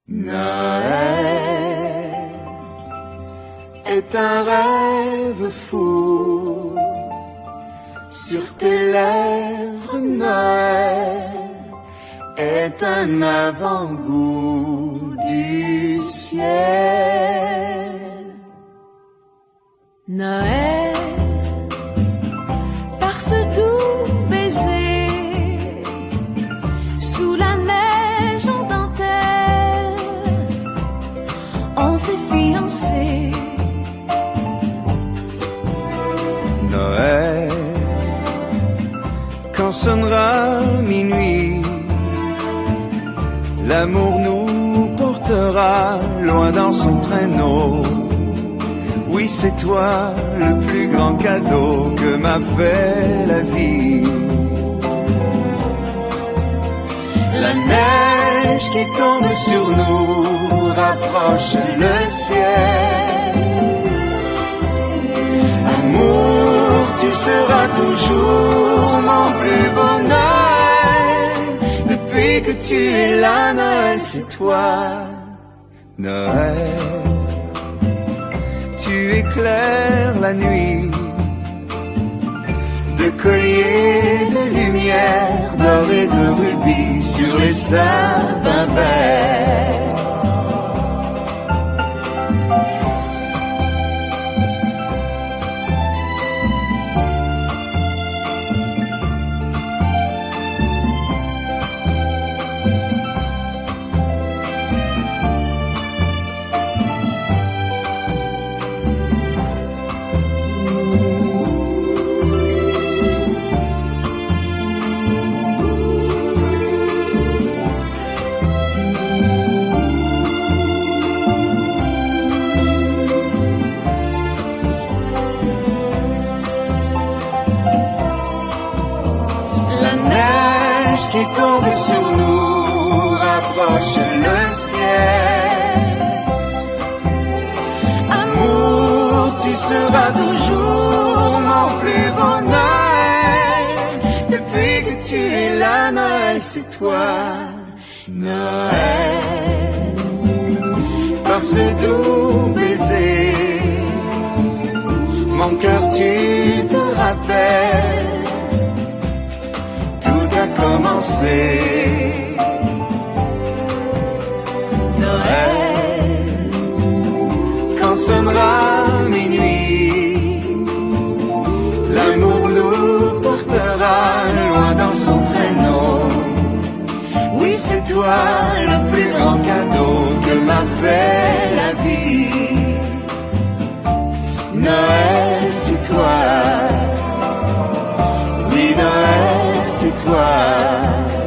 Noël est un rêve fou. Sur tes lèvres, Noël est un avant-goût du ciel. Noël, par ce doux baiser, sous la neige en dentelle, on s'est fiancés. Noël, quand sonnera minuit, l'amour nous portera loin dans son traîneau. Oui, c'est toi le plus grand cadeau que m'a fait la vie. La neige qui tombe sur nous rapproche le ciel. Amour, tu seras toujours mon plus beau Noël. Depuis que tu es là, Noël, c'est toi, Noël. Tu éclaires la nuit de colliers de lumière, d'or et de rubis sur les sapins verts. Qui tombe sur nous rapproche le ciel. Amour, tu seras toujours mon plus beau Noël. Depuis que tu es là, Noël, c'est toi, Noël. Par ce doux baiser, mon cœur, tu te rappelles, commencer. Noël, quand sonnera minuit, l'amour nous portera loin dans son traîneau. Oui, c'est toi le plus grand cadeau que m'a fait la vie. Noël, c'est toi. Oui, Noël, c'est toi.